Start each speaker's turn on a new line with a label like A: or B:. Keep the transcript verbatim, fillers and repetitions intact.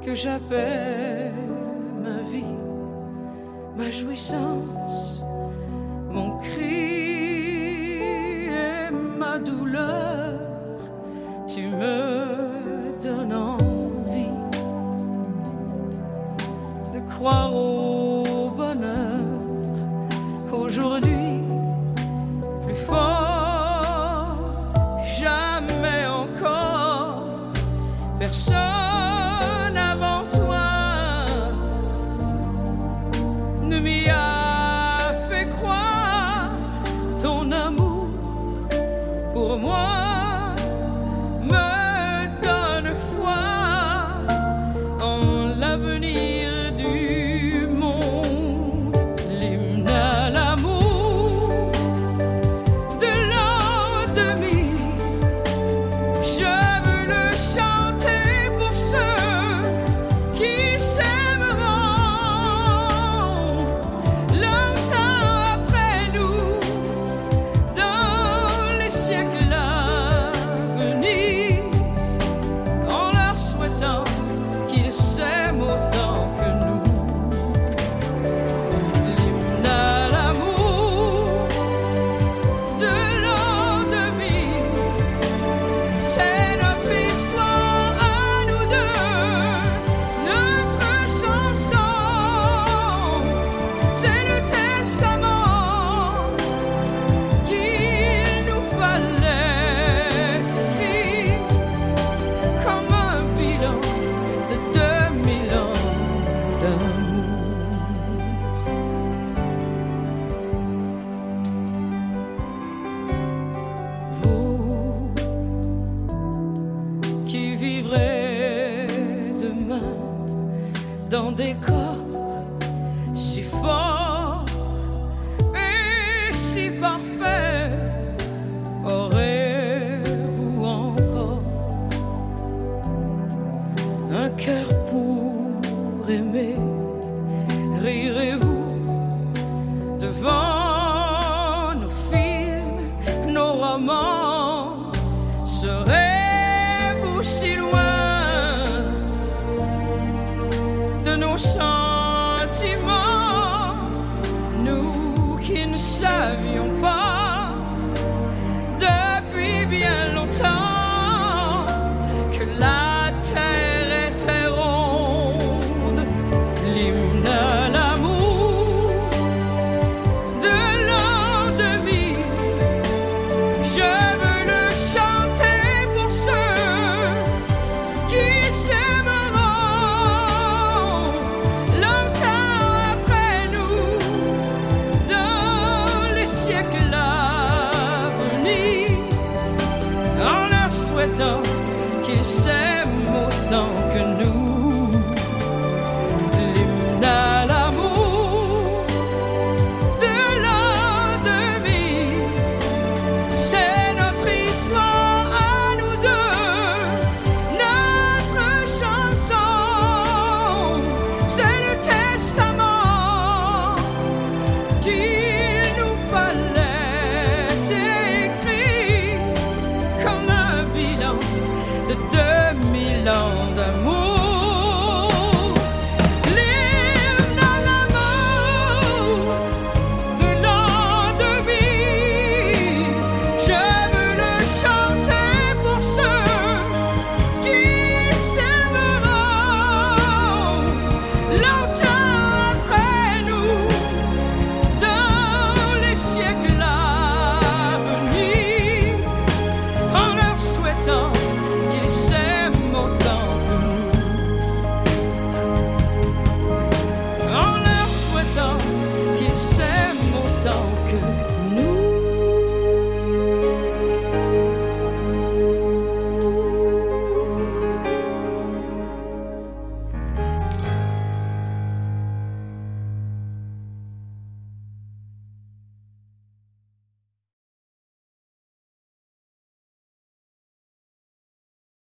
A: que j'appelle ma vie, ma jouissance, mon cri et ma douleur, tu me donnes envie de croire au bonheur aujourd'hui plus fort, jamais encore personne avant toi ne m'y a fait croire. Ton amour pour moi me donne foi en l'avenir du monde. L'hymne à l'amour de l'an deux mille, je veux le chanter pour ceux qui s'aimeront longtemps après nous, dans les siècles à venir, en leur souhaitant qu'ils s'aiment autant que nous. L'hymne à l'amour de l'an deux mille, c'est notre histoire à nous deux, notre chanson, c'est le testament qu'il nous fallait écrire comme un bilan de deux mille ans d'amour. Vous qui vivrez demain dans des corps si forts et si parfaits, aurez-vous encore un cœur pour aimer? Rirez-vous devant nos films, nos romans? Serez-vous si loin de nos sentiments, nous qui ne savions